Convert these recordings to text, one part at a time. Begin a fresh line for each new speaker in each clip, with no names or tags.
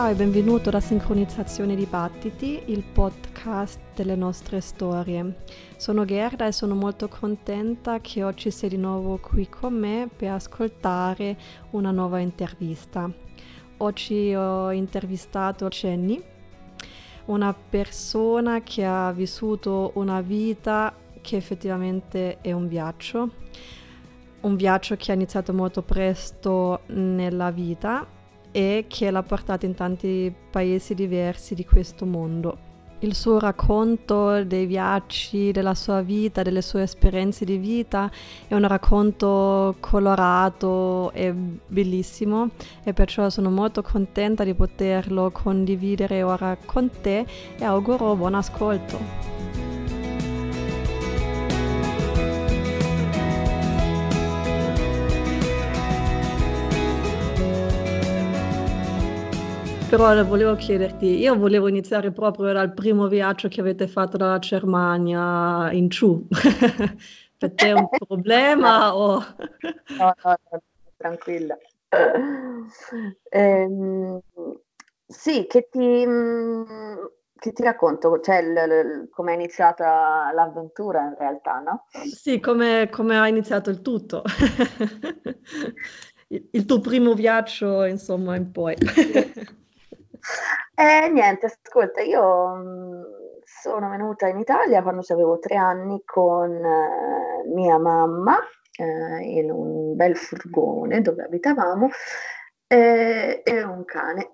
Ciao e benvenuto alla Sincronizzazione di Battiti, il podcast delle nostre storie. Sono Gerda e sono molto contenta che oggi sei di nuovo qui con me per ascoltare una nuova intervista. Oggi ho intervistato Jenny, una persona che ha vissuto una vita che effettivamente è un viaggio che ha iniziato molto presto nella vita e che l'ha portata in tanti paesi diversi di questo mondo. Il suo racconto dei viaggi, della sua vita, delle sue esperienze di vita è un racconto colorato e bellissimo e perciò sono molto contenta di poterlo condividere ora con te e auguro buon ascolto. Però volevo chiederti, io volevo iniziare proprio dal primo viaggio che avete fatto dalla Germania in giù. Per te è un problema o...
No, tranquilla. Sì, che ti racconto? Cioè, come è iniziata l'avventura in realtà, no?
Sì, come ha iniziato il tutto? Il tuo primo viaggio, insomma, in poi.
Niente, ascolta, io sono venuta in Italia quando avevo 3 anni con mia mamma in un bel furgone dove abitavamo e un cane.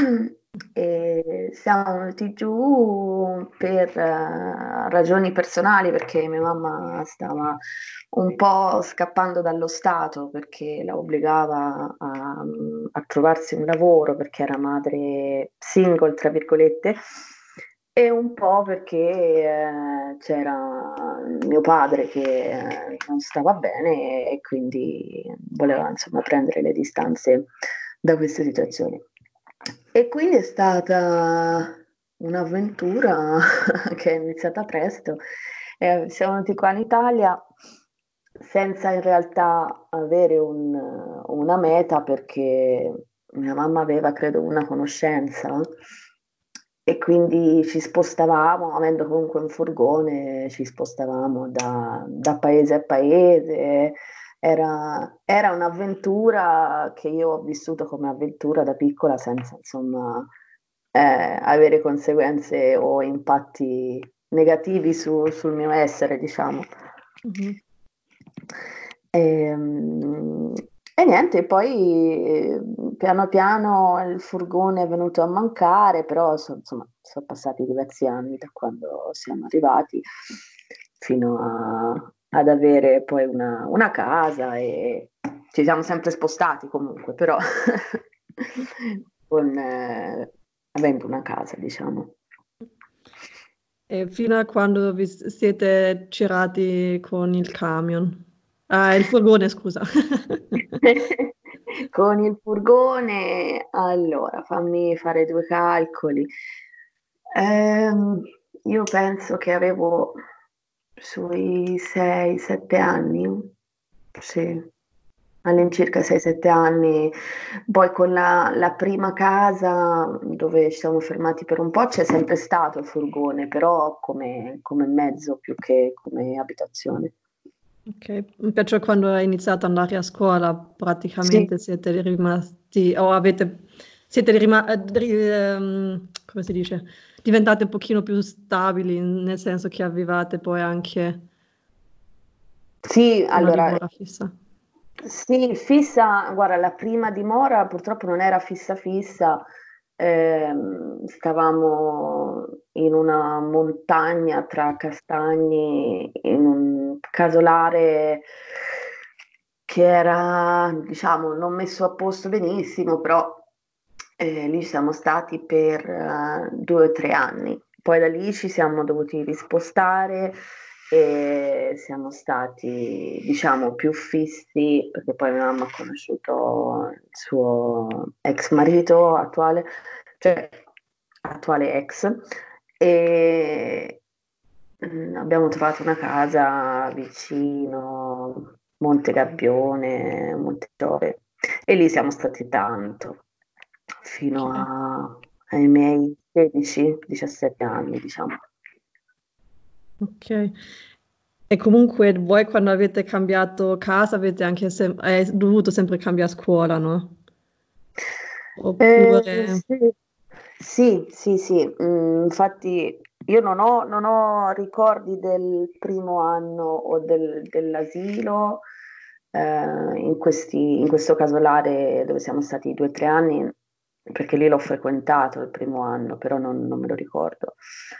E siamo venuti giù per ragioni personali perché mia mamma stava un po' scappando dallo Stato perché la obbligava a trovarsi un lavoro perché era madre single, tra virgolette, e un po' perché c'era mio padre che non stava bene e quindi voleva insomma prendere le distanze da questa situazione. E quindi è stata un'avventura che è iniziata presto. Siamo venuti qua in Italia senza in realtà avere una meta perché mia mamma aveva, credo, una conoscenza e quindi ci spostavamo, avendo comunque un furgone, ci spostavamo da paese a paese. Era un'avventura che io ho vissuto come avventura da piccola senza, insomma, avere conseguenze o impatti negativi sul mio essere, diciamo.
Mhm.
E, e niente, poi piano piano il furgone è venuto a mancare, però insomma, sono passati diversi anni da quando siamo arrivati fino ad avere poi una casa e ci siamo sempre spostati comunque, però avendo una casa, diciamo.
E fino a quando vi siete girati con il camion? Ah, il furgone, scusa.
Con il furgone, allora, fammi fare due calcoli. Ehm, io penso che avevo sui 6-7 anni, sì, all'incirca 6-7 anni. Poi con la prima casa dove ci siamo fermati per un po' c'è sempre stato il furgone, però come mezzo più che come abitazione.
Ok, perciò quando hai iniziato ad andare a scuola
Sì,
praticamente siete rimasti, o come si dice, diventate un pochino più stabili, nel senso che avevate poi anche
sì,
una
allora.
dimora fissa.
Sì, fissa, guarda, la prima dimora purtroppo non era fissa fissa, stavamo in una montagna tra castagni, in un casolare che era, diciamo, non messo a posto benissimo, però lì siamo stati per 2 o 3 anni. Poi da lì ci siamo dovuti rispostare e siamo stati, diciamo, più fissi perché poi mia mamma ha conosciuto il suo ex marito attuale, cioè attuale ex, e abbiamo trovato una casa vicino Monte Gabbione, Monte Giove, e lì siamo stati tanto, fino
Ok.
ai miei 16-17 anni, diciamo.
Ok. E comunque voi quando avete cambiato casa avete anche dovuto sempre cambiare scuola, no? Oppure...
Sì, sì, sì, sì. Infatti io non ho ricordi del primo anno o dell'asilo, in questo casolare dove siamo stati 2 o 3 anni, perché lì l'ho frequentato il primo anno, però non me lo ricordo.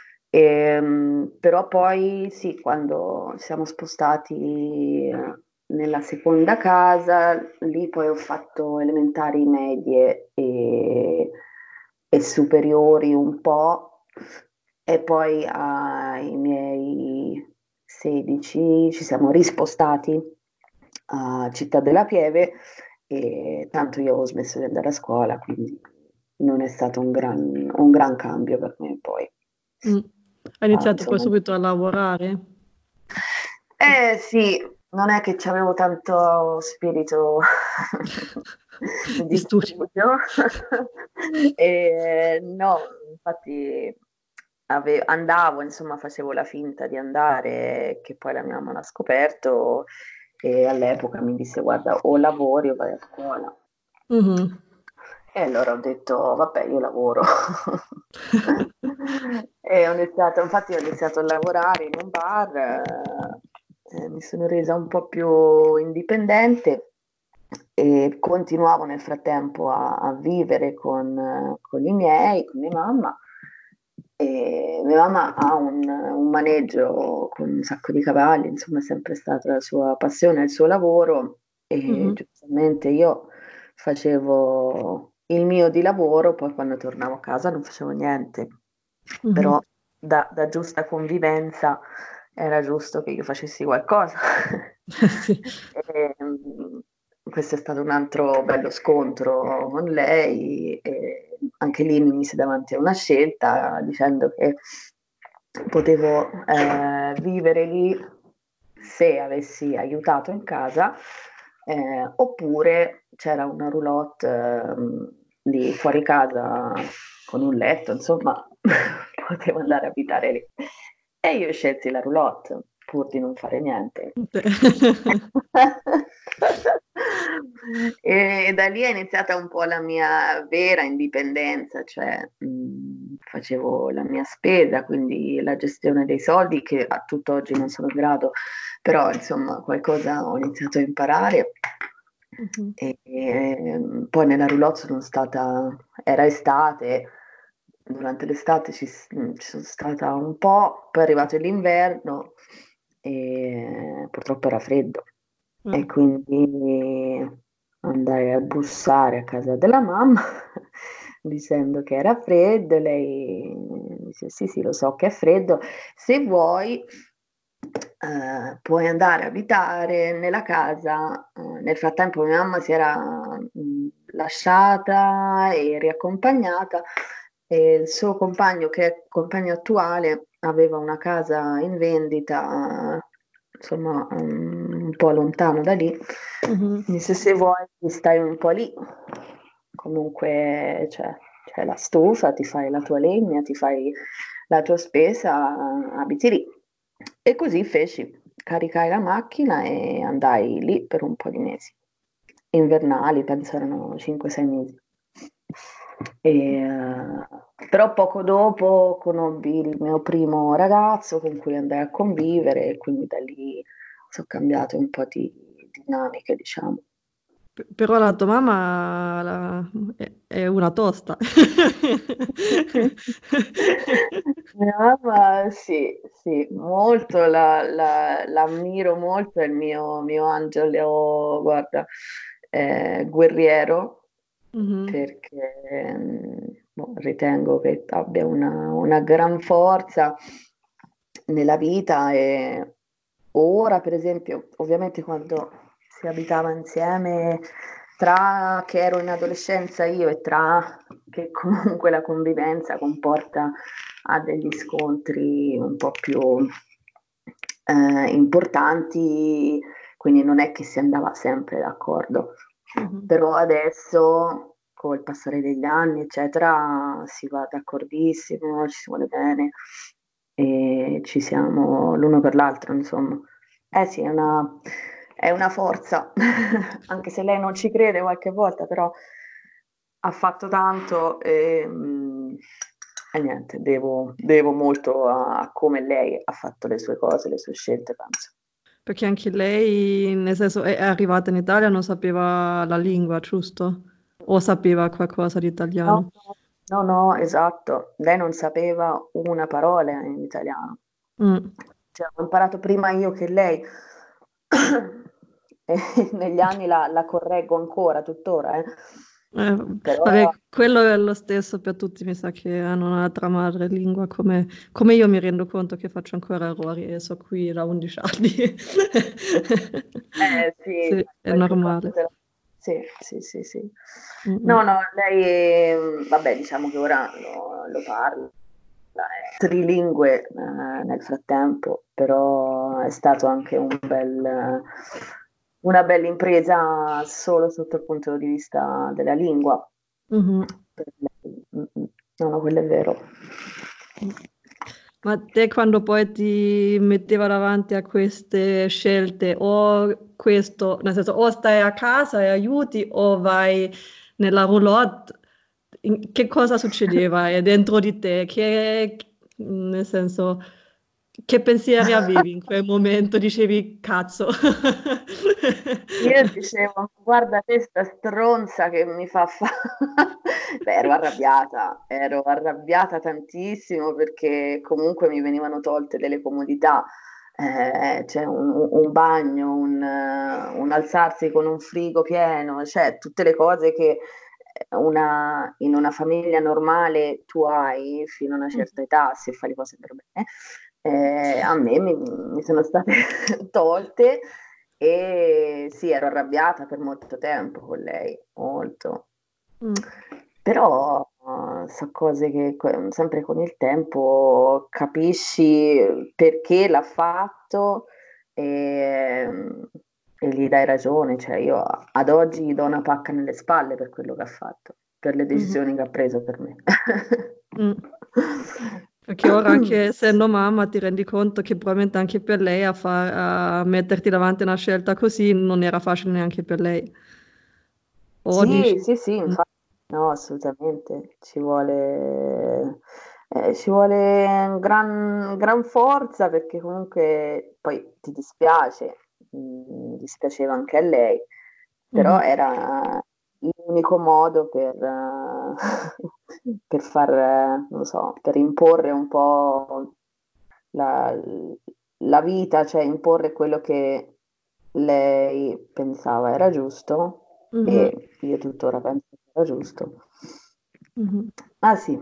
Però poi sì, quando siamo spostati nella seconda casa, lì poi ho fatto elementari, medie e superiori un po', e poi ai miei 16 ci siamo rispostati a Città della Pieve e tanto io ho smesso di andare a scuola, quindi non è stato un gran cambio per me poi.
Mm. Hai iniziato poi
Insomma,
subito a lavorare?
sì, non è che avevo tanto spirito
Di
di
studio.
studio. No, infatti andavo, insomma, facevo la finta di andare, che poi la mia mamma l'ha scoperto e all'epoca mi disse: Guarda, o lavori o vai a scuola.
Mhm.
E allora ho detto, vabbè, io lavoro. Infatti ho iniziato a lavorare in un bar, mi sono resa un po' più indipendente e continuavo nel frattempo a vivere con i miei, con mia mamma. E mia mamma ha un maneggio con un sacco di cavalli, insomma, è sempre stata la sua passione, il suo lavoro e
Mhm.
giustamente io facevo il mio di lavoro, poi quando tornavo a casa non facevo niente, però
Mhm.
da giusta convivenza era giusto che io facessi qualcosa.
Sì.
E, questo è stato un altro bello scontro con lei e anche lì mi mise davanti a una scelta dicendo che potevo vivere lì se avessi aiutato in casa, oppure c'era una roulotte lì fuori casa con un letto, insomma, potevo andare a abitare lì. E io scelsi la roulotte pur di non fare niente. E da lì è iniziata un po' la mia vera indipendenza, cioè facevo la mia spesa, quindi la gestione dei soldi che a tutt'oggi non sono in grado, però insomma qualcosa ho iniziato a imparare.
Mhm.
Poi nella roulotte sono stata, era estate, durante l'estate ci sono stata un po', poi è arrivato l'inverno e purtroppo era freddo e
Ah.
quindi andai a bussare a casa della mamma dicendo che era freddo, e lei dice sì sì lo so che è freddo, se vuoi puoi andare a abitare nella casa. Nel frattempo mia mamma si era lasciata e riaccompagnata e il suo compagno, che è il compagno attuale, aveva una casa in vendita, insomma, un po' lontano da lì.
Mhm.
Mi disse se vuoi stai un po' lì. Comunque c'è la stufa, ti fai la tua legna, ti fai la tua spesa, abiti lì. E così feci. Caricai la macchina e andai lì per un po' di mesi. Invernali, penso erano 5-6 mesi. Però poco dopo conobbi il mio primo ragazzo con cui andai a convivere e quindi da lì sono cambiate un po' di dinamiche, diciamo.
Però la tua mamma è una tosta.
Mia mamma, sì, sì, molto, l'ammiro molto, è il mio angelo, guarda, guerriero,
Mhm.
perché boh, ritengo che abbia una gran forza nella vita e ora, per esempio, ovviamente quando si abitava insieme, tra che ero in adolescenza io e tra che comunque la convivenza comporta a degli scontri un po' più importanti, quindi non è che si andava sempre d'accordo.
Mhm.
Però adesso col passare degli anni, eccetera, si va d'accordissimo, ci si vuole bene e ci siamo l'uno per l'altro, insomma. Eh sì, è una forza, anche se lei non ci crede qualche volta, però ha fatto tanto e niente, devo molto a come lei ha fatto le sue cose, le sue scelte, penso.
Perché anche lei, nel senso, è arrivata in Italia, non sapeva la lingua, giusto? O sapeva qualcosa di
No,
italiano?
no, no, esatto. Lei non sapeva una parola in italiano.
Mm.
Cioè, ho imparato prima io che lei, e negli anni la correggo ancora, tuttora,
Eh,
però
vabbè, quello è lo stesso per tutti, mi sa che hanno un'altra madrelingua, come io mi rendo conto che faccio ancora errori e so qui da 11 anni.
sì,
Sì, è
qualche cosa
normale.
sì, sì, sì, sì.
Mm,
No, no, lei, vabbè, diciamo che ora lo parla, è trilingue nel frattempo, però è stato anche una bella impresa solo sotto il punto di vista della lingua.
mhm.
Per lei. No, no, quello è vero.
Ma te quando poi ti metteva davanti a queste scelte, o questo, nel senso, o stai a casa e aiuti, o vai nella roulotte, che cosa succedeva dentro di te? Nel senso, che pensieri avevi in quel momento? Dicevi, cazzo.
Io dicevo, guarda questa stronza che mi fa fare. Beh, ero arrabbiata tantissimo perché comunque mi venivano tolte delle comodità, cioè un bagno, un alzarsi con un frigo pieno, cioè tutte le cose che in una famiglia normale tu hai fino a una certa età, se fai le cose per bene. A me mi sono state tolte e sì, ero arrabbiata per molto tempo con lei, molto.
Mm,
Però so cose che sempre con il tempo capisci perché l'ha fatto e, e gli dai ragione. Cioè, io ad oggi gli do una pacca nelle spalle per quello che ha fatto, per le
mhm,
decisioni che ha preso per me.
mm. Perché ora anche essendo mamma ti rendi conto che probabilmente anche per lei a metterti davanti a una scelta così non era facile neanche per lei. O
Sì,
dici,
sì, sì,
mm,
infatti, no, assolutamente, ci vuole gran forza perché comunque poi ti dispiace, dispiaceva anche a lei, però
mhm,
era l'unico modo per far, non lo so, per imporre un po' la, la vita, cioè imporre quello che lei pensava era giusto
mhm,
e io tuttora penso che era giusto.
mhm.
Ah sì.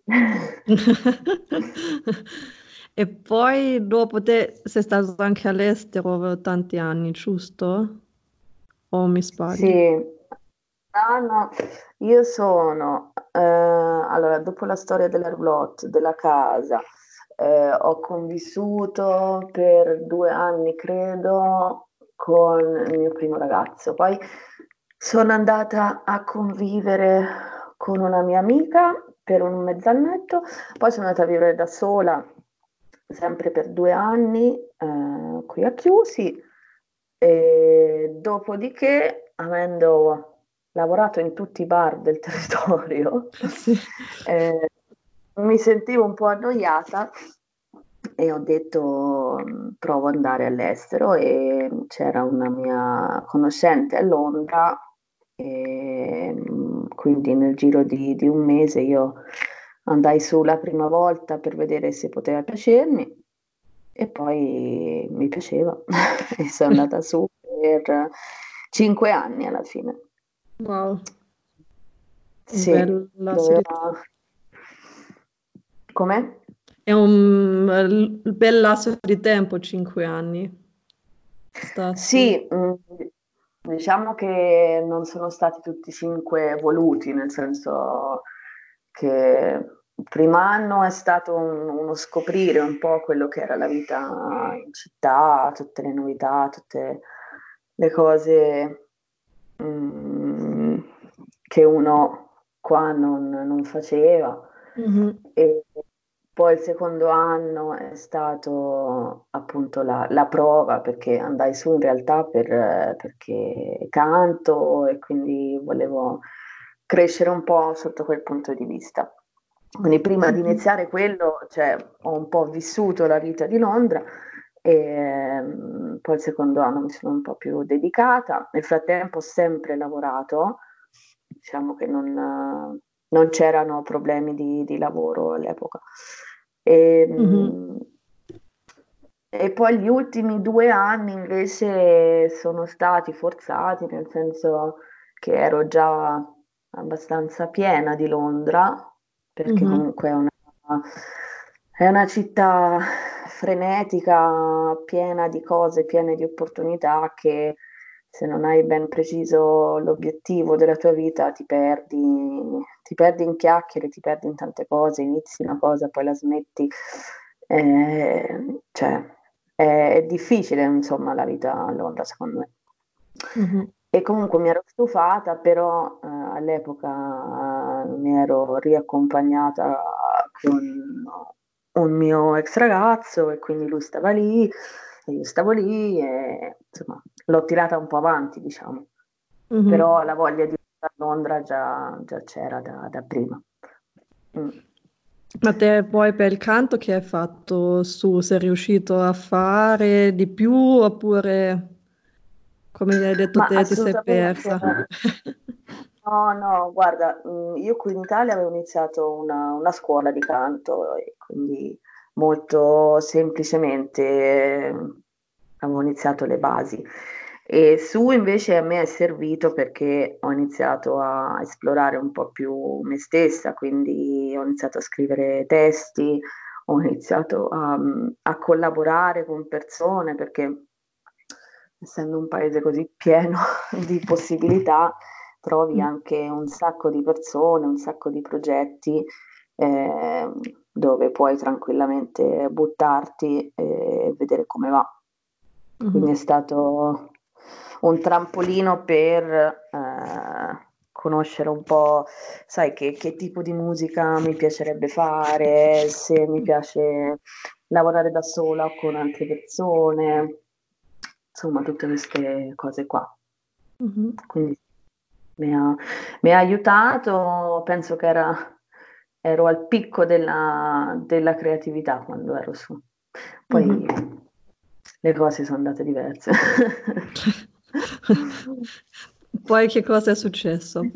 E poi dopo te sei stato anche all'estero per tanti anni, giusto? O mi sbaglio?
Sì, no, no, io sono, allora, dopo la storia della roulotte, della casa, ho convissuto per 2 anni, credo, con il mio primo ragazzo. Poi sono andata a convivere con una mia amica per un mezz'annetto, poi sono andata a vivere da sola, sempre per 2 anni, qui a Chiusi. E dopodiché, avendo lavorato in tutti i bar del territorio,
Sì.
eh, mi sentivo un po' annoiata e ho detto provo ad andare all'estero e c'era una mia conoscente a Londra e quindi nel giro di un mese io andai su la prima volta per vedere se poteva piacermi e poi mi piaceva e sono andata su per 5 anni alla fine.
Wow, un
Sì,
bel lasso di tempo.
doveva... Com'è?
È un bel lasso di tempo, 5 anni. Stati.
Sì, diciamo che non sono stati tutti 5 voluti, nel senso che il primo anno è stato uno scoprire un po' quello che era la vita in città, tutte le novità, tutte le cose che uno qua non faceva.
Mhm.
E poi il secondo anno è stato appunto la prova, perché andai su in realtà perché canto e quindi volevo crescere un po' sotto quel punto di vista. Quindi prima di
Mhm.
iniziare quello, cioè, ho un po' vissuto la vita di Londra e poi il secondo anno mi sono un po' più dedicata. Nel frattempo ho sempre lavorato, diciamo che non c'erano problemi di lavoro all'epoca. E,
Mhm.
e poi gli ultimi 2 anni invece sono stati forzati, nel senso che ero già abbastanza piena di Londra, perché
Mhm.
comunque è una città frenetica, piena di cose, piena di opportunità che se non hai ben preciso l'obiettivo della tua vita ti perdi in chiacchiere, ti perdi in tante cose, inizi una cosa, poi la smetti. Cioè, è difficile, insomma, la vita a Londra, secondo me.
Mhm.
E comunque mi ero stufata, però all'epoca mi ero riaccompagnata con un mio ex ragazzo e quindi lui stava lì e io stavo lì e insomma l'ho tirata un po' avanti, diciamo.
Mhm.
Però la voglia di andare a Londra già c'era da prima. Mm.
Ma te poi per il canto che hai fatto su, sei riuscito a fare di più oppure, come hai detto
Ma
te, ti sei
assolutamente.
persa?
No, no, guarda, io qui in Italia avevo iniziato una scuola di canto e quindi molto semplicemente avevo iniziato le basi. E su invece a me è servito perché ho iniziato a esplorare un po' più me stessa, quindi ho iniziato a scrivere testi, ho iniziato a collaborare con persone perché essendo un paese così pieno di possibilità, trovi
Mm.
anche un sacco di persone, un sacco di progetti eh, dove puoi tranquillamente buttarti e vedere come va. Quindi è
Mhm.
stato un trampolino per conoscere un po', sai, che tipo di musica mi piacerebbe fare, se mi piace lavorare da sola o con altre persone, insomma, tutte queste cose qua.
Mhm.
Quindi mi ha, mi ha aiutato, penso che ero al picco della creatività quando ero su. Poi
Mhm.
le cose sono andate diverse.
Poi che cosa è successo?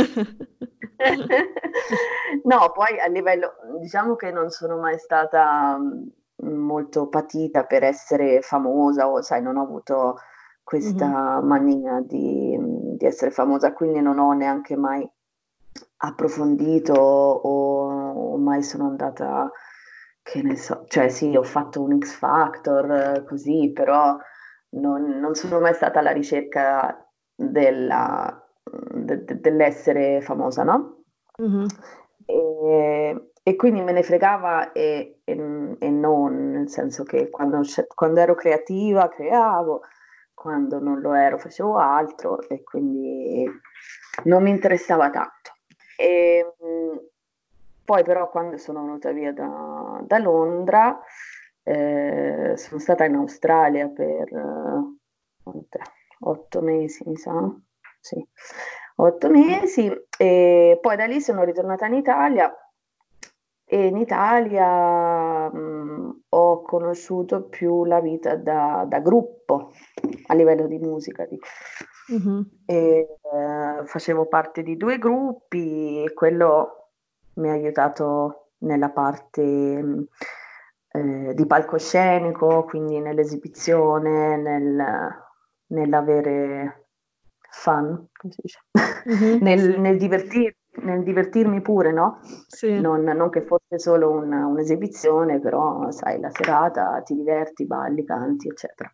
No, poi a livello, diciamo che non sono mai stata molto patita per essere famosa o sai, non ho avuto
Mhm.
questa mania di essere famosa, quindi non ho neanche mai approfondito o mai sono andata, che ne so, cioè sì, ho fatto un X Factor così, però non sono mai stata alla ricerca dell'essere famosa, no?
Mhm.
E quindi me ne fregava e non, nel senso che quando ero creativa creavo, quando non lo ero facevo altro e quindi non mi interessava tanto. Poi però quando sono venuta via da Londra, sono stata in Australia per quant'è? 8 mesi, mi sa. Sì, 8 mesi e poi da lì sono ritornata in Italia e in Italia ho conosciuto più la vita da gruppo a livello di musica, dico.
Mhm.
E, facevo parte di 2 gruppi e quello mi ha aiutato nella parte di palcoscenico, quindi nell'esibizione, nell'avere fun, come si dice?
Mhm.
Nel divertirmi pure, no?
Sì.
Non che fosse solo un'esibizione, però sai, la serata ti diverti, balli, canti, eccetera.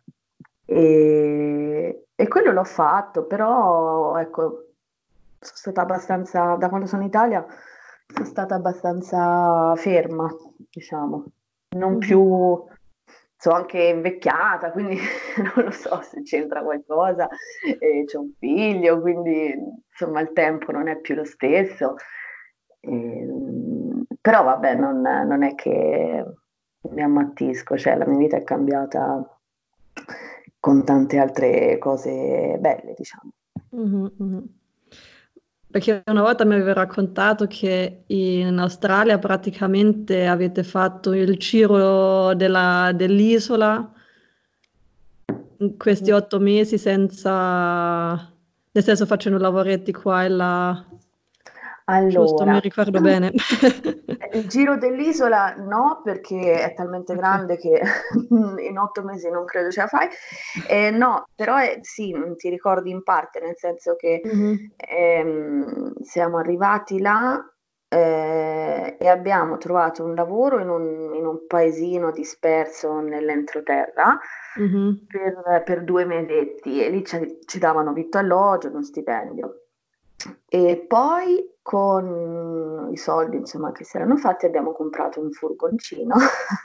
E quello l'ho fatto, però ecco, sono stata abbastanza, da quando sono in Italia, sono stata abbastanza ferma, diciamo, non
Mhm.
più, sono anche invecchiata, quindi non lo so se c'entra qualcosa, c'ho un figlio, quindi insomma il tempo non è più lo stesso Però vabbè, non è che mi ammattisco, cioè la mia vita è cambiata con tante altre cose belle, diciamo.
Mhm, mhm. Perché una volta mi aveva raccontato che in Australia praticamente avete fatto il giro dell'isola in questi 8 mesi senza, nel senso facendo lavoretti qua e là, giusto, mi
Allora,
ricordo bene.
il giro dell'isola no, perché è talmente
Ok.
grande che in 8 mesi non credo ce la fai. No, però sì, ti ricordi in parte, nel senso che
Mhm,
siamo arrivati là e abbiamo trovato un lavoro in un paesino disperso nell'entroterra
mhm,
per 2 mesetti e lì ci davano vitto e alloggio, uno stipendio. E poi con i soldi, insomma, che si erano fatti abbiamo comprato un furgoncino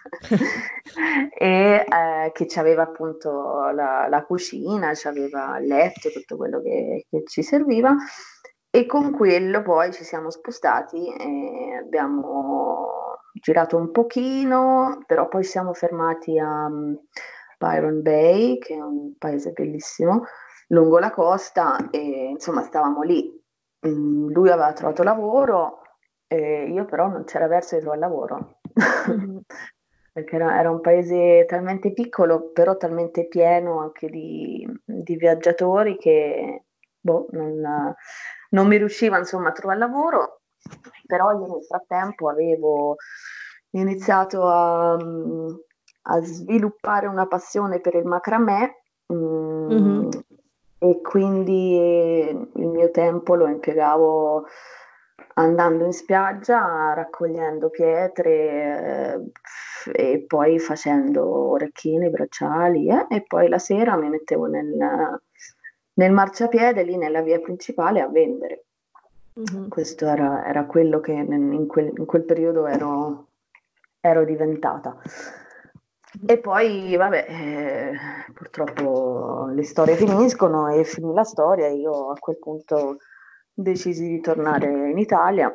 e che ci aveva appunto la cucina, ci aveva il letto, tutto quello che ci serviva. E con quello poi ci siamo spostati e abbiamo girato un pochino, però poi siamo fermati a Byron Bay, che è un paese bellissimo, lungo la costa e insomma stavamo lì. Lui aveva trovato lavoro e io però non c'era verso di trovare lavoro.
mhm,
Perché era un paese talmente piccolo, però talmente pieno anche di viaggiatori che boh, non mi riusciva insomma a trovare lavoro, però io nel frattempo avevo iniziato a sviluppare una passione per il macramè,
mhm,
e quindi il mio tempo lo impiegavo andando in spiaggia, raccogliendo pietre, e poi facendo orecchini, bracciali, e poi la sera mi mettevo nel marciapiede lì nella via principale a vendere.
mhm.
Questo era quello che in quel periodo ero diventata. E poi, vabbè, purtroppo le storie finiscono e finì la storia. E io a quel punto decisi di tornare in Italia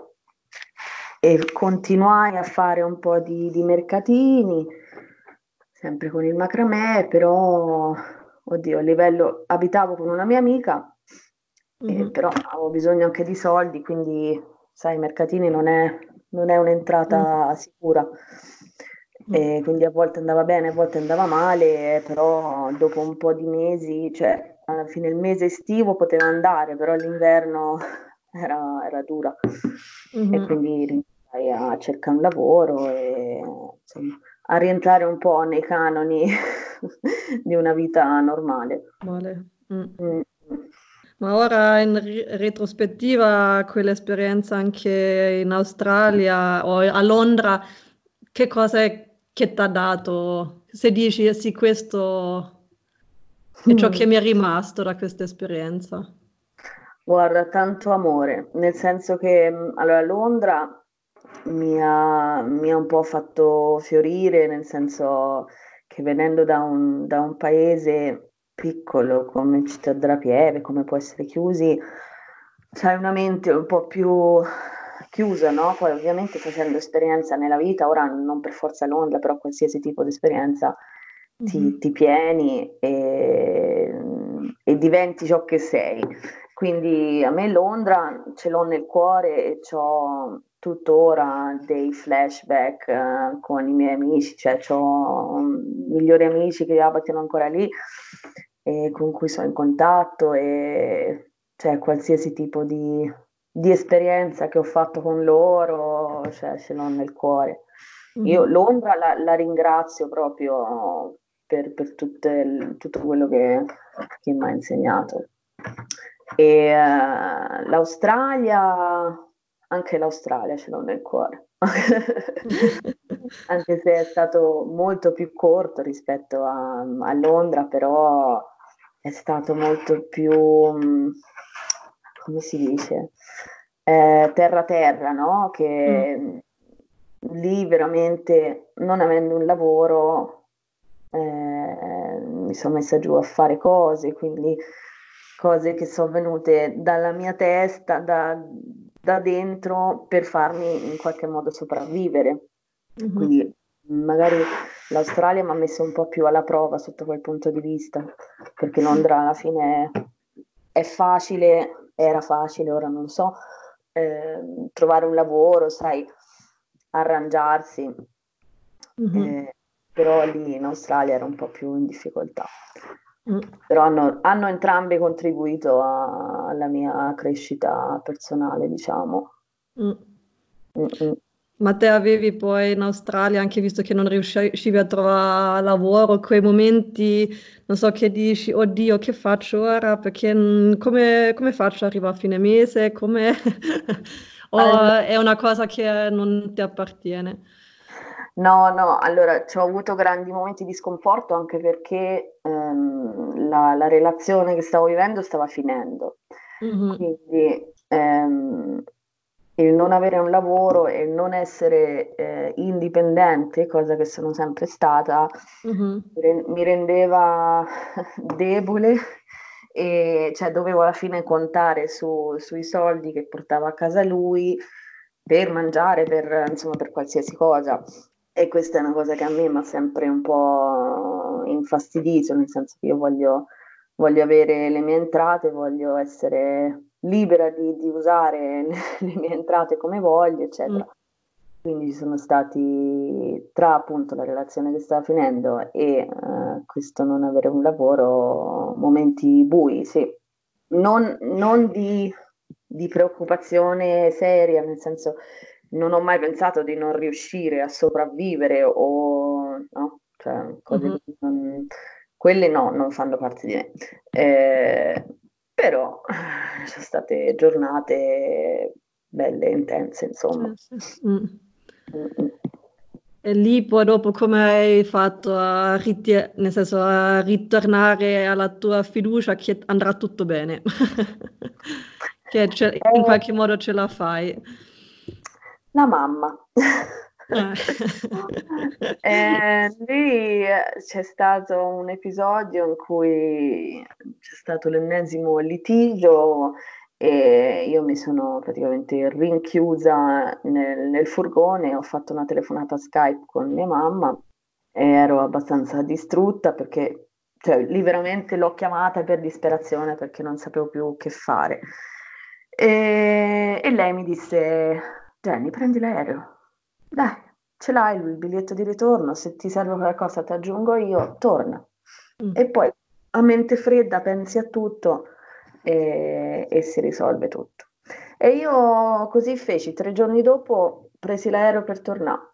e continuai a fare un po' di mercatini, sempre con il macramè, però, oddio, a livello, abitavo con una mia amica,
Mhm.
però avevo bisogno anche di soldi, quindi, sai, i mercatini non è
Mm,
un'entrata sicura.
mm.
E quindi a volte andava bene, a volte andava male, però dopo un po' di mesi, cioè alla fine il mese estivo poteva andare, però l'inverno era dura e
Mhm.
quindi iniziai a cercare un lavoro e insomma, a rientrare un po' nei canoni di una vita normale.
Vale. Mm.
Mm.
Ma ora in retrospettiva, quell'esperienza anche in Australia o a Londra, che cosa è che ti ha dato? Se dici, sì, questo è ciò che
Mm.
mi è rimasto da questa esperienza.
Guarda, tanto amore, nel senso che allora Londra mi ha un po' fatto fiorire, nel senso che venendo da un paese piccolo come Città della Pieve, come può essere Chiusi, c'hai una mente un po' più chiusa, no? Poi ovviamente facendo esperienza nella vita, ora non per forza Londra, però qualsiasi tipo di esperienza ti,
Mhm,
ti pieni e diventi ciò che sei. Quindi a me Londra ce l'ho nel cuore e ho tuttora dei flashback con i miei amici, cioè ho migliori amici che abitano ancora lì e con cui sono in contatto e cioè qualsiasi tipo di esperienza che ho fatto con loro, cioè, ce l'ho nel cuore. Io
mhm,
Londra la ringrazio proprio per tutto quello che mi ha insegnato. E anche l'Australia ce l'ho nel cuore, anche se è stato molto più corto rispetto a Londra, però è stato molto più, come si dice, terra-terra, no?
mm,
Che lì veramente, non avendo un lavoro, mi sono messa giù a fare cose, quindi cose che sono venute dalla mia testa, da dentro per farmi in qualche modo sopravvivere.
Mhm.
Quindi magari l'Australia mi ha messo un po' più alla prova sotto quel punto di vista, perché Londra alla fine è facile, era facile, ora non so, trovare un lavoro, sai, arrangiarsi,
Mhm.
però lì in Australia era un po' più in difficoltà.
Mm.
Però hanno entrambi contribuito alla mia crescita personale, diciamo.
Mm.
Mm, mm.
Ma te avevi poi in Australia, anche visto che non riuscivi a trovare lavoro, quei momenti, non so, che dici, oddio, che faccio ora? Perché come faccio ad arrivare a fine mese? Come... O
Allora,
è una cosa che non ti appartiene?
no, no, allora ci ho avuto grandi momenti di sconforto anche perché la relazione che stavo vivendo stava finendo.
Mhm.
Quindi il non avere un lavoro e il non essere indipendente, cosa che sono sempre stata,
Mhm.
mi rendeva debole e cioè dovevo alla fine contare sui soldi che portava a casa lui per mangiare, per, insomma, per qualsiasi cosa. E questa è una cosa che a me mi ha sempre un po' infastidito, nel senso che io voglio avere le mie entrate, voglio essere libera di usare le mie entrate come voglio,
Mm.
eccetera. Quindi ci sono stati, tra appunto la relazione che stava finendo e questo non avere un lavoro, momenti bui, sì. Non di preoccupazione seria, nel senso non ho mai pensato di non riuscire a sopravvivere o no, cioè cose
Mhm.
così quelle no, non fanno parte di me. Eh, però ci sono state giornate belle, intense,
Sì,
insomma.
sì. Mm.
Mm, mm.
E lì poi dopo come hai fatto nel senso, a ritornare alla tua fiducia che andrà tutto bene? Che in
Eh,
qualche modo ce la fai.
la mamma.
Eh.
Lì c'è stato un episodio in cui c'è stato l'ennesimo litigio e io mi sono praticamente rinchiusa nel furgone, ho fatto una telefonata Skype con mia mamma e ero abbastanza distrutta perché cioè, lì veramente l'ho chiamata per disperazione perché non sapevo più che fare. E lei mi disse: Jenny, prendi l'aereo. Dai, ce l'hai il biglietto di ritorno, se ti serve qualcosa ti aggiungo io, torna.
Mm.
E poi a mente fredda pensi a tutto e si risolve tutto. E io così feci, 3 giorni dopo presi l'aereo per tornare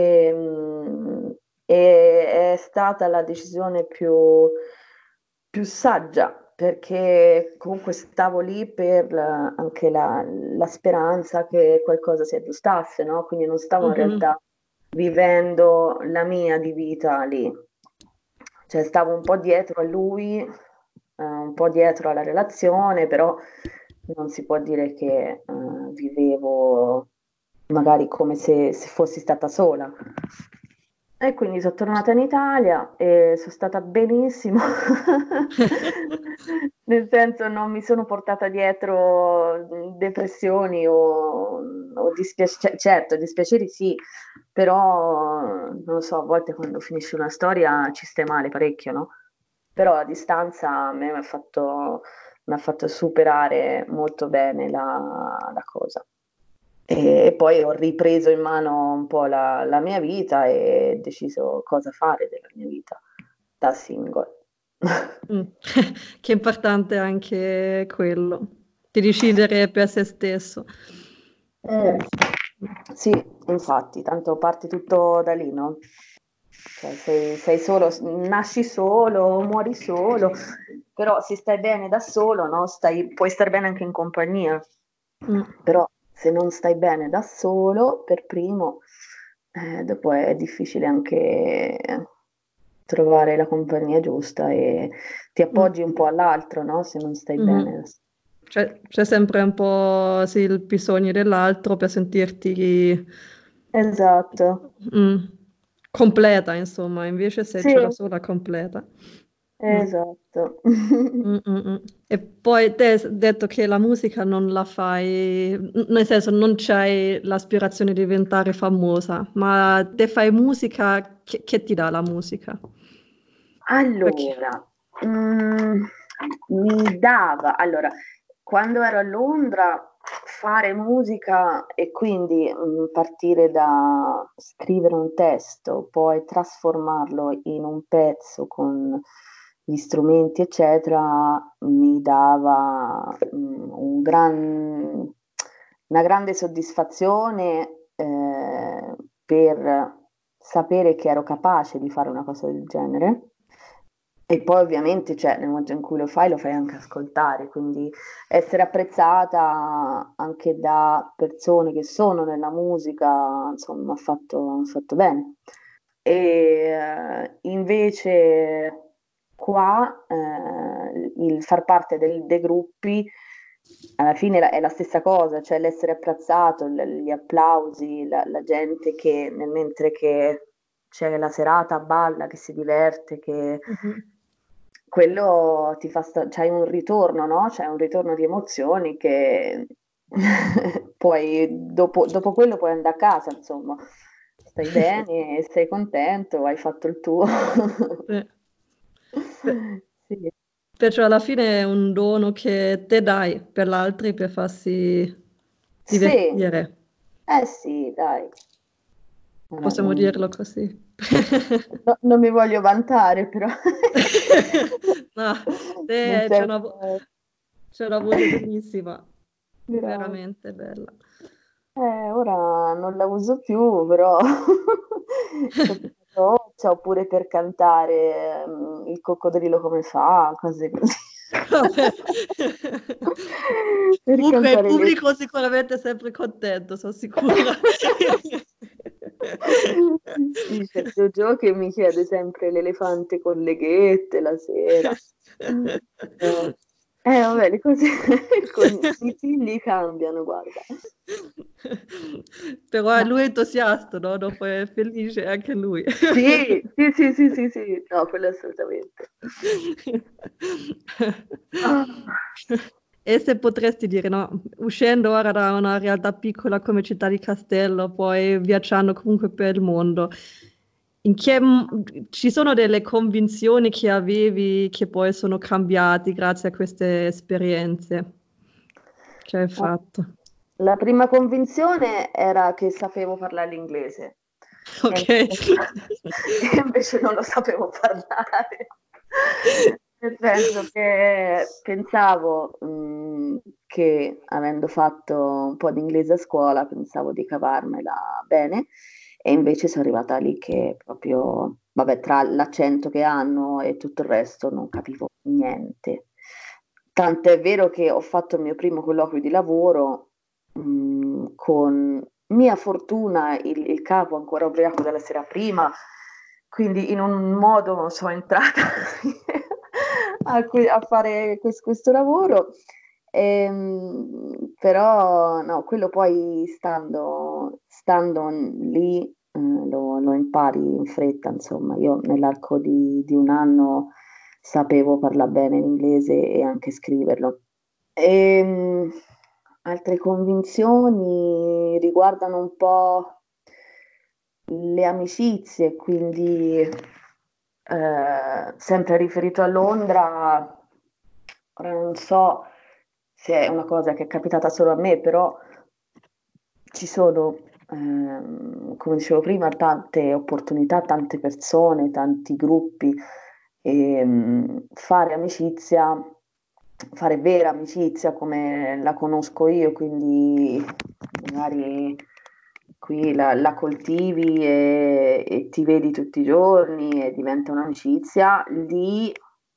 e è stata la decisione più saggia perché comunque stavo lì per anche la speranza che qualcosa si aggiustasse, no? Quindi non stavo in
Mhm.
realtà vivendo la mia di vita lì. Cioè stavo un po' dietro a lui, un po' dietro alla relazione, però non si può dire che vivevo magari come se fossi stata sola. E quindi sono tornata in Italia e sono stata benissimo, nel senso non mi sono portata dietro depressioni o dispiaceri, certo, dispiaceri sì, però non lo so, a volte quando finisce una storia ci stai male parecchio, no? Però a distanza a me mi ha fatto superare molto bene la cosa. E poi ho ripreso in mano un po' la mia vita e deciso cosa fare della mia vita da single.
Mm. Che è importante anche quello, di decidere per se stesso.
Mm. Sì, infatti, tanto parti tutto da lì, no? Cioè, sei solo, nasci solo, muori solo, però se stai bene da solo, no? Puoi stare bene anche in compagnia,
Mm.
però se non stai bene da solo, per primo, dopo è difficile anche trovare la compagnia giusta e ti
Mm.
appoggi un po' all'altro, no? Se non stai
Mhm.
bene.
C'è sempre un po' sì, il bisogno dell'altro per sentirti
Esatto.
mm, completa, insomma, invece se
Sì,
c'è da sola completa. Mm.
Esatto.
Mm, mm, mm. E poi te hai detto che la musica non la fai, nel senso non c'hai l'aspirazione di diventare famosa, ma te fai musica, che ti dà la musica? Perché?
Allora, mm, allora, quando ero a Londra, fare musica e quindi partire da scrivere un testo, poi trasformarlo in un pezzo con gli strumenti, eccetera, mi dava una grande soddisfazione per sapere che ero capace di fare una cosa del genere. E poi ovviamente, cioè, nel momento in cui lo fai anche ascoltare, quindi essere apprezzata anche da persone che sono nella musica, insomma, ha fatto bene. E invece qua il far parte dei gruppi alla fine è la stessa cosa, cioè l'essere apprezzato, gli applausi, la gente che mentre che c'è la serata balla, che si diverte, che
Mhm.
quello ti fa c'hai un ritorno, no? C'è un ritorno di emozioni che poi dopo quello puoi andare a casa, insomma, stai bene, sei contento, hai fatto il tuo.
Sì. Per-
Sì.
Perciò alla fine è un dono che te dai per gli altri per farsi
Sì,
divertire,
eh sì, dai. Ora
possiamo dirlo così.
non mi voglio vantare, però.
No,
Nel
te
senso,
c'è una voce bellissima,
grazie.
veramente bella.
Ora non la uso più, però c'ho doccia oppure per cantare il coccodrillo come fa, cose così.
Vabbè.
Per
Comunque il
cantare le...
pubblico sicuramente è sempre contento, sono sicura.
Sì, c'è Jojo che mi chiede sempre l'elefante con le ghette la sera. Eh, vabbè, le cose con i figli cambiano, guarda.
Però
No.
lui è entusiasta, no? Dopo è felice anche lui.
Sì, sì, sì, sì, sì, sì, no, quello assolutamente. Ah,
E se potresti dire, no, uscendo ora da una realtà piccola come Città di Castello, poi viaggiando comunque per il mondo, ci sono delle convinzioni che avevi che poi sono cambiate grazie a queste esperienze che hai fatto?
la prima convinzione era che sapevo parlare l'inglese e
Ok.
invece, e invece non lo sapevo parlare. Nel senso che pensavo che avendo fatto un po' di inglese a scuola, pensavo di cavarmela bene e invece sono arrivata lì che proprio, vabbè, tra l'accento che hanno e tutto il resto non capivo niente. Tant'è vero che ho fatto il mio primo colloquio di lavoro con mia fortuna il capo ancora ubriaco della sera prima, quindi in un modo sono entrata a fare questo lavoro. Però no, quello poi stando lì lo impari in fretta, insomma. Io nell'arco di un anno sapevo parlare bene l'inglese e anche scriverlo. Ehm, Altre convinzioni riguardano un po' le amicizie, quindi sempre riferito a Londra, ora non so se è una cosa che è capitata solo a me, però ci sono, come dicevo prima, tante opportunità, tante persone, tanti gruppi e fare amicizia, fare vera amicizia come la conosco io, quindi magari qui la coltivi e ti vedi tutti i giorni e diventa un'amicizia, lì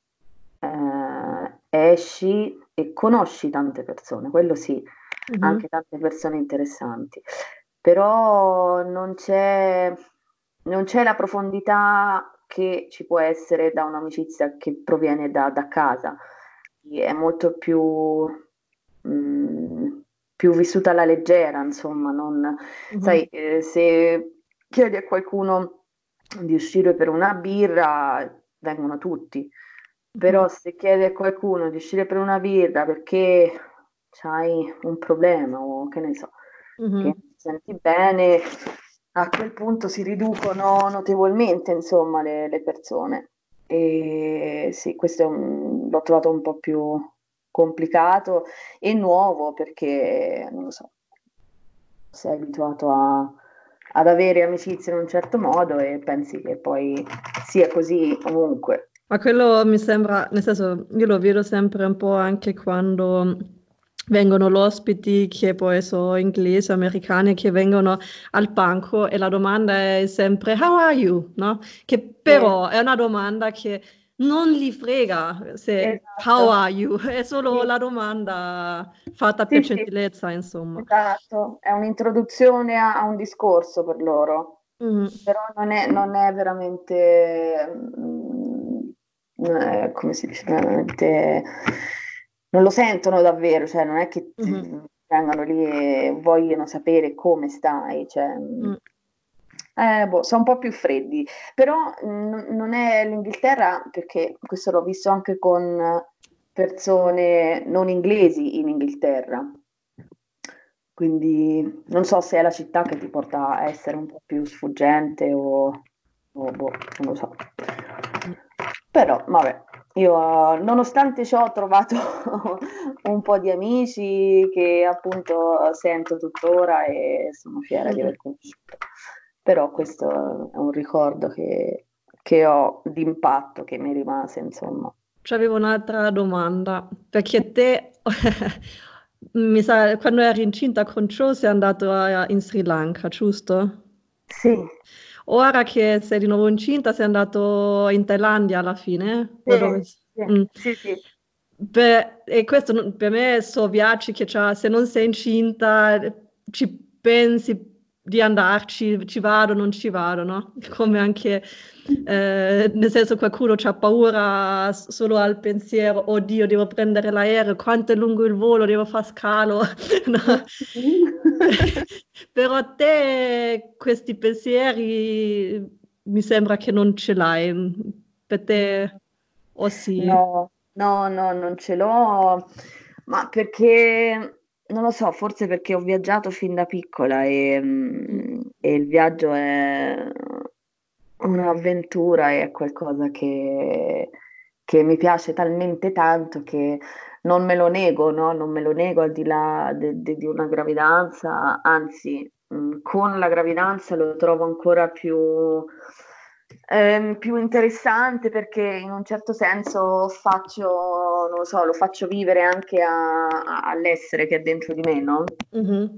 esci e conosci tante persone, quello sì,
Mhm.
anche tante persone interessanti, però non c'è la profondità che ci può essere da un'amicizia che proviene da casa, è molto mm, più vissuta alla leggera, insomma, non, sai,
Mhm.
se chiedi a qualcuno di uscire per una birra, vengono tutti. Però se chiedi a qualcuno di uscire per una birra perché c'hai un problema o che ne so, che non
Mhm.
ti senti bene, a quel punto si riducono notevolmente, insomma, le persone. E sì, questo l'ho trovato un po' più complicato e nuovo perché, non lo so, sei abituato ad avere amicizie in un certo modo e pensi che poi sia così ovunque.
Ma quello mi sembra, nel senso, io lo vedo sempre un po' anche quando vengono l'ospiti che poi sono inglesi o americani che vengono al banco e la domanda è sempre How are you? No? Che
Sì,
però è una domanda che non gli frega se How
esatto.
are you? È solo
Sì,
la domanda fatta per
sì, sì,
gentilezza, insomma.
esatto. È un'introduzione a un discorso per loro,
Mhm,
però non è veramente, come si dice, veramente, non lo sentono davvero, cioè non è che
mhm,
vengano lì e vogliono sapere come stai, cioè,
mm.
boh, sono un po' più freddi, però non è l'Inghilterra, perché questo l'ho visto anche con persone non inglesi in Inghilterra, quindi non so se è la città che ti porta a essere un po' più sfuggente o boh, non lo so. Però, vabbè, io nonostante ciò ho trovato un po' di amici che appunto sento tuttora e sono fiera di aver conosciuto. Però questo è un ricordo che ho d'impatto, che mi rimase, insomma.
C'avevo un'altra domanda, perché te, mi sa, quando eri incinta con ciò sei andato in Sri Lanka, giusto?
Sì,
Ora che sei di nuovo incinta sei andato in Thailandia alla fine?
sì,
O dove?
sì,
Mm.
sì, sì.
E questo per me sono viaggi che se non sei incinta ci pensi di andarci, ci vado, non ci vado, no? Come anche, nel senso qualcuno ha paura solo al pensiero, oddio, devo prendere l'aereo, quanto è lungo il volo, devo fare scalo, no? Però te questi pensieri mi sembra che non ce l'hai. Per te, o sì?
No, no, no, non ce l'ho, ma perché, non lo so, forse perché ho viaggiato fin da piccola e il viaggio è un'avventura, è qualcosa che mi piace talmente tanto che non me lo nego, no? Non me lo nego al di là di una gravidanza, anzi, con la gravidanza lo trovo ancora più interessante perché in un certo senso faccio, non lo so, lo faccio vivere anche all'essere che è dentro di me, no?
Mhm.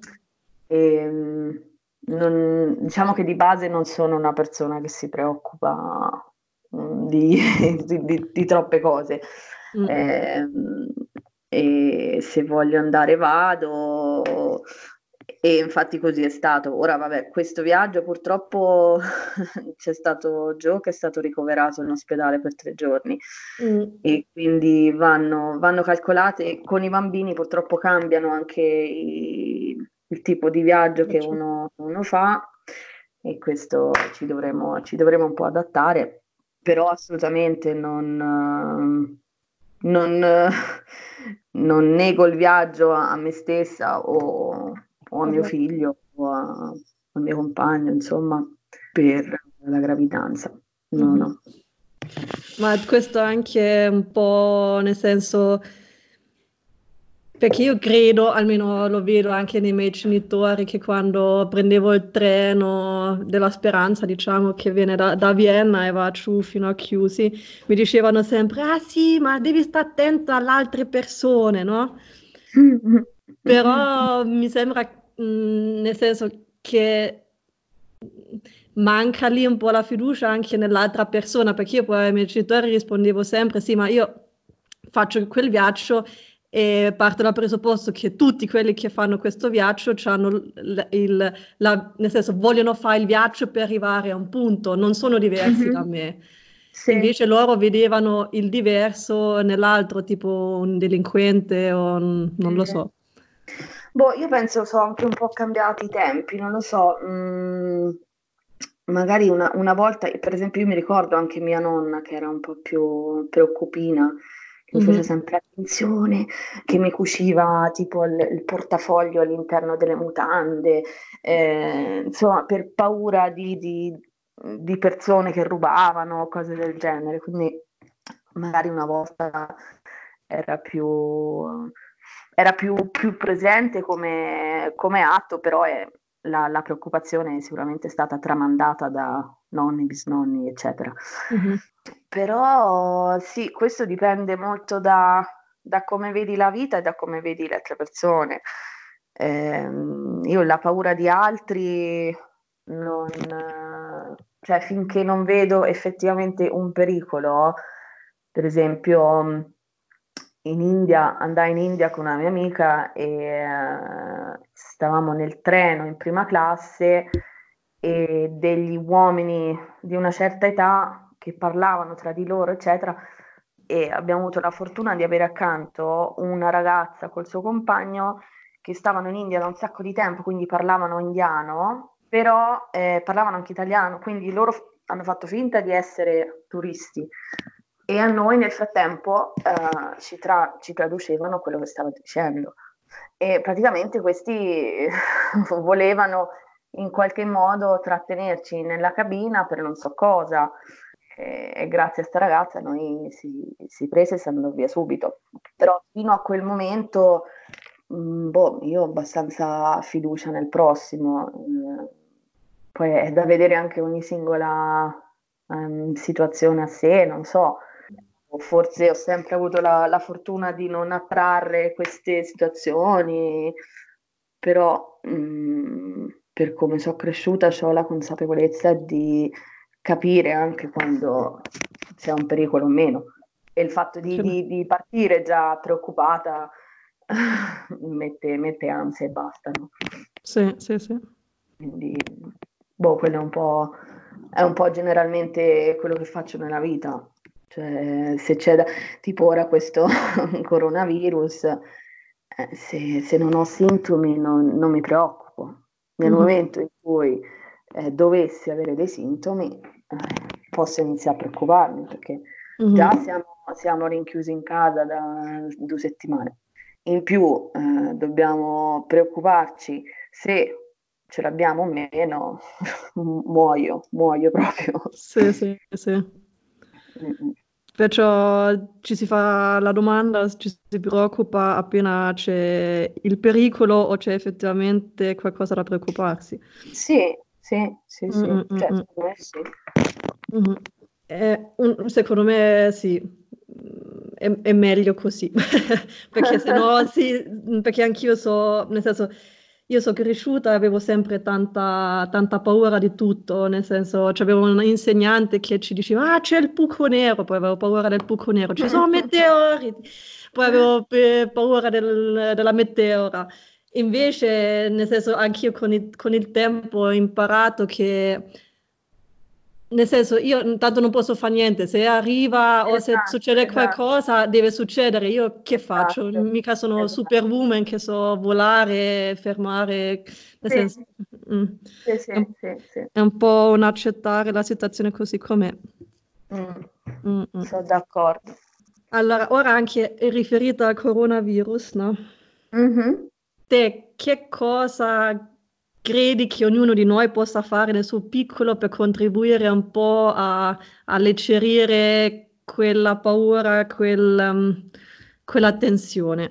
Diciamo che di base non sono una persona che si preoccupa di, di troppe cose.
Mm.
Ehm, e se voglio andare vado. E infatti così è stato. Ora, vabbè, questo viaggio purtroppo c'è stato Joe che è stato ricoverato in ospedale per 3 giorni
Mm.
e quindi vanno calcolate, con i bambini purtroppo cambiano anche il tipo di viaggio che
Faccio.
uno fa e questo ci dovremo un po' adattare, però assolutamente non, non nego il viaggio a me stessa o a mio
Mhm.
figlio al mio compagno, insomma, per la gravidanza. No,
Mhm.
no.
Ma questo anche un po' nel senso, perché io credo, almeno lo vedo anche nei miei genitori, che quando prendevo il treno della Speranza, diciamo, che viene da Vienna e va giù fino a Chiusi, mi dicevano sempre, ah sì, ma devi stare attento alle altre persone, no? Però mi sembra, nel senso che manca lì un po' la fiducia anche nell'altra persona, perché io poi ai miei genitori rispondevo sempre, sì, ma io faccio quel viaggio e parto dal presupposto che tutti quelli che fanno questo viaggio hanno nel senso, vogliono fare il viaggio per arrivare a un punto, non sono diversi da
Mhm.
me.
Sì.
Invece loro vedevano il diverso nell'altro, tipo un delinquente o non lo
Mm.
so.
Boh, io penso sono anche un po' cambiati i tempi, non lo so. magari una volta, per esempio, io mi ricordo anche mia nonna che era un po' più preoccupina, che mi faceva
Mhm.
sempre attenzione, che mi cuciva tipo il portafoglio all'interno delle mutande, insomma, per paura di persone che rubavano, cose del genere. Quindi magari una volta era più presente come atto, però la preoccupazione è sicuramente stata tramandata da nonni, bisnonni, eccetera.
Mhm.
Però sì, questo dipende molto da come vedi la vita e da come vedi le altre persone. Io la paura di altri non, cioè finché non vedo effettivamente un pericolo, per esempio andai in India con una mia amica e stavamo nel treno in prima classe e degli uomini di una certa età che parlavano tra di loro, eccetera, e abbiamo avuto la fortuna di avere accanto una ragazza col suo compagno che stavano in India da un sacco di tempo, quindi parlavano indiano, però parlavano anche italiano, quindi loro hanno fatto finta di essere turisti e a noi nel frattempo ci traducevano quello che stavo dicendo. E praticamente questi volevano in qualche modo trattenerci nella cabina per non so cosa. E grazie a sta ragazza noi si prese e si andò via subito. Però fino a quel momento, boh, io ho abbastanza fiducia nel prossimo. Poi è da vedere anche ogni singola situazione a sé, non so. Forse ho sempre avuto la fortuna di non attrarre queste situazioni, però per come sono cresciuta ho la consapevolezza di capire anche quando c'è un pericolo o meno. E il fatto di,
Sì,
di- di partire già preoccupata mette ansia e basta, no?
sì, sì, sì.
Quindi, boh, quello è un po' generalmente quello che faccio nella vita. Cioè, se c'è tipo ora questo coronavirus, se non ho sintomi non mi preoccupo. Nel
Mhm.
momento in cui dovessi avere dei sintomi, posso iniziare a preoccuparmi perché già
Mhm.
siamo rinchiusi in casa da 2 settimane. In più, dobbiamo preoccuparci se ce l'abbiamo o meno, muoio proprio.
Sì, sì, sì.
Mm,
Perciò ci si fa la domanda, ci si preoccupa appena c'è il pericolo o c'è effettivamente qualcosa da preoccuparsi.
Sì, sì, sì,
Mm,
sì,
mm, mm,
cioè,
mm.
secondo me sì.
Mhm. Secondo me sì, è meglio così, perché se no sì, perché anch'io so, nel senso, io sono cresciuta e avevo sempre tanta paura di tutto, nel senso, avevo un insegnante che ci diceva, ah, c'è il buco nero, poi avevo paura del buco nero, ci sono meteoriti, poi avevo paura della meteora. Invece, nel senso, anch'io con il tempo ho imparato che, nel senso, io intanto non posso fare niente, se arriva o se
Esatto,
succede
esatto,
qualcosa deve succedere, io che faccio?
esatto,
Mica sono
esatto.
Superwoman che so volare, fermare, nel
Sì,
senso, mm,
sì, sì,
è un,
sì, sì.
è un po' un accettare la situazione così com'è.
Mm,
Mm, mm.
sono d'accordo.
Allora, ora anche riferita al coronavirus, no?
Mhm.
Te che cosa credi che ognuno di noi possa fare nel suo piccolo per contribuire un po' a alleggerire quella paura, quella tensione?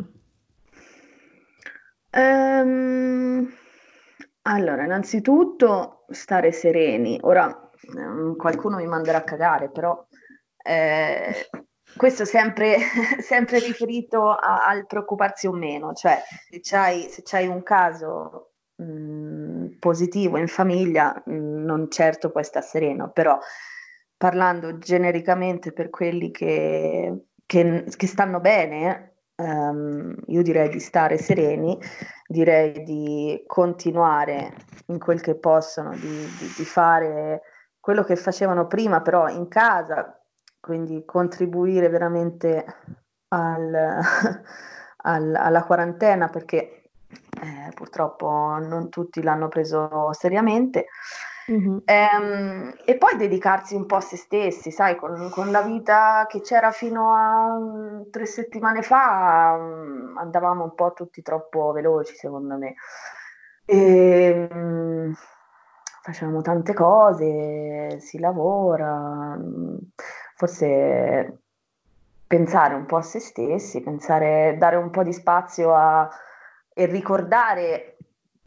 Ehm, allora, innanzitutto stare sereni. Ora, qualcuno mi manderà a cagare, però eh, questo è sempre, sempre riferito al preoccuparsi o meno. Cioè, se c'hai un caso positivo in famiglia, non certo puoi stare sereno, però parlando genericamente per quelli che stanno bene, io direi di stare sereni, direi di continuare in quel che possono, di fare quello che facevano prima, però in casa, quindi contribuire veramente al- alla quarantena, perché purtroppo non tutti l'hanno preso seriamente.
Mhm.
E poi dedicarsi un po' a se stessi, sai, con la vita che c'era fino a 3 settimane fa, andavamo un po' tutti troppo veloci, secondo me. E, facevamo tante cose, si lavora, forse pensare un po' a se stessi, dare un po' di spazio e ricordare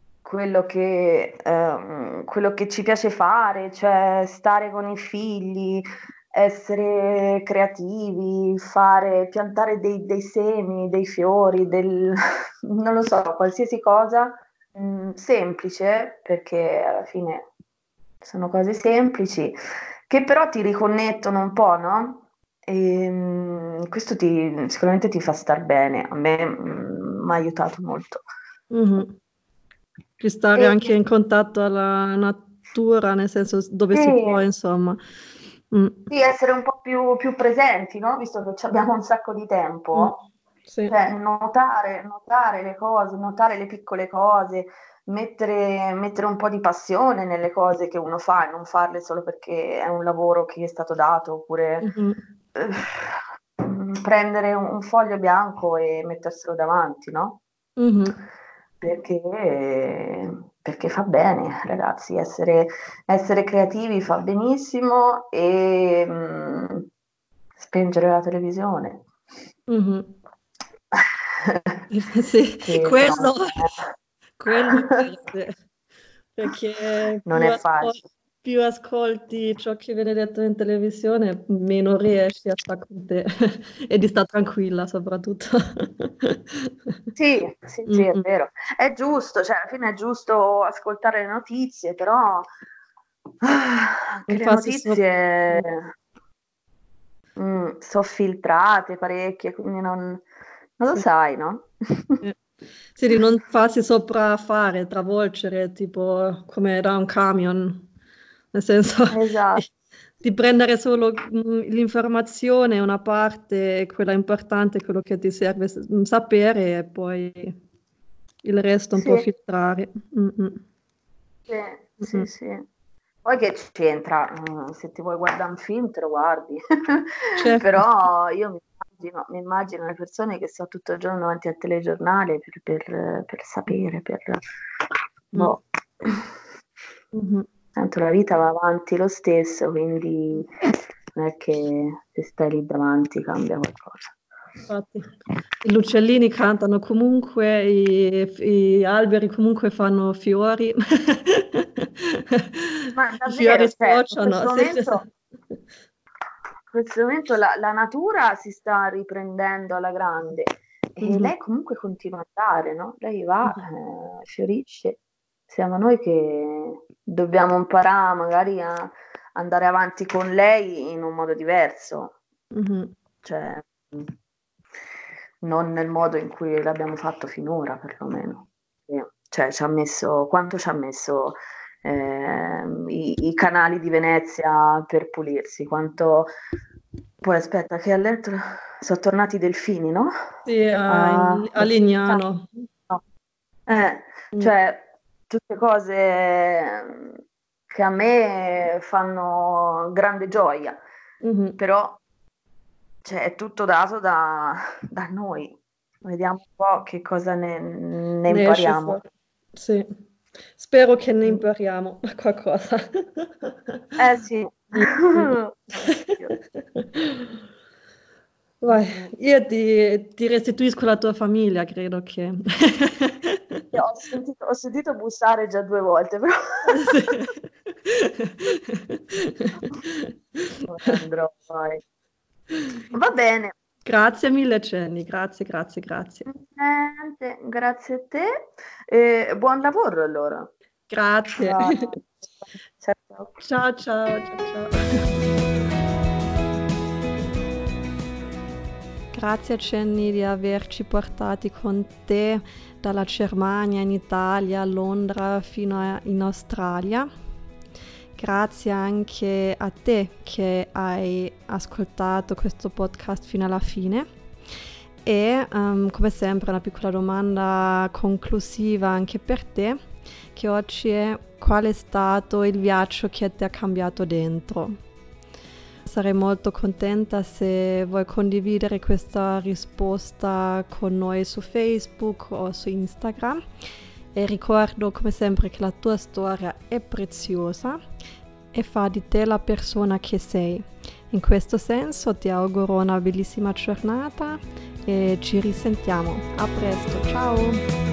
quello che ci piace fare, cioè stare con i figli, essere creativi, piantare dei semi, dei fiori, non lo so, qualsiasi cosa, semplice, perché alla fine sono cose semplici, che però ti riconnettono un po', no? E questo sicuramente ti fa star bene. A me mi ha aiutato molto.
Mhm. Di stare
E,
anche in contatto alla natura, nel senso dove si può,
sì,
insomma. Mm.
sì, essere un po' più presenti, no? Visto che abbiamo un sacco di
Mm.
tempo,
Sì.
cioè notare le cose, notare le piccole cose, mettere un po' di passione nelle cose che uno fa e non farle solo perché è un lavoro che gli è stato dato, oppure
Mhm.
prendere un foglio bianco e metterselo davanti, no?
Mhm.
Perché, perché fa bene, ragazzi, essere creativi fa benissimo e spengere la televisione.
Mhm. Sì,
Che però
quello perde, perché
non è facile.
più ascolti ciò che viene detto in televisione, meno riesci a stare con te e di stare tranquilla soprattutto.
Sì, sì, sì, è
Mm,
vero. È giusto, cioè alla fine è giusto ascoltare le notizie, però
non
anche le
farsi so-
notizie sono filtrate parecchie, quindi non lo
sì.
sai, no?
Eh, sì, di non farsi sopraffare, travolgere, tipo come da un camion, nel senso di,
Esatto,
di prendere solo l'informazione, una parte, quella importante, quello che ti serve sapere e poi il resto un po'
sì,
filtrare. Mm, mm,
sì,
mm,
sì,
mm.
sì. Poi che c'entra? Se ti vuoi guardare un film, te lo guardi.
Certo.
Però io mi immagino le persone che stanno tutto il giorno davanti al telegiornale per sapere,
Mm,
boh.
mhm.
Tanto la vita va avanti lo stesso, quindi non è che se stai lì davanti cambia qualcosa.
Infatti, gli uccellini cantano comunque, i alberi comunque fanno fiori,
Ma
i fiori
davvero, cioè, in
sbocciano.
questo
Sì, sì.
momento In questo momento la natura si sta riprendendo alla grande e
Mhm,
lei comunque continua a andare, no? Lei va,
mhm,
fiorisce. Siamo noi che dobbiamo imparare magari a andare avanti con lei in un modo diverso,
mhm.
cioè non nel modo in cui l'abbiamo fatto finora, perlomeno. Sì. Cioè, quanto ci ha messo i canali di Venezia per pulirsi, quanto. Poi aspetta, che ha letto, sono tornati i delfini, no?
Sì, a
Da 50
Lignano.
anni. No. Eh,
Mm,
cioè, tutte cose che a me fanno grande gioia,
mhm.
però cioè, è tutto dato da noi. Vediamo un po' che cosa ne
Ne esce
impariamo.
fuori. Sì. Spero che ne
Mm.
impariamo qualcosa.
Eh sì.
Mm, mm.
Oddio.
Vai,
Mm.
io ti restituisco la tua famiglia, credo che.
Ho sentito bussare già 2 volte, però non andrò mai. Va bene.
Grazie mille, Cenni, grazie, grazie, grazie.
Niente, grazie a te. Buon lavoro allora.
Grazie.
Va. Ciao, ciao.
Ciao, ciao, ciao, ciao. Grazie Cenni di averci portati con te dalla Germania in Italia, a Londra fino in Australia. Grazie anche a te che hai ascoltato questo podcast fino alla fine. E come sempre una piccola domanda conclusiva anche per te, che oggi è qual è stato il viaggio che ti ha cambiato dentro. Sarei molto contenta se vuoi condividere questa risposta con noi su Facebook o su Instagram. E ricordo come sempre che la tua storia è preziosa e fa di te la persona che sei. In questo senso ti auguro una bellissima giornata e ci risentiamo. A presto, ciao!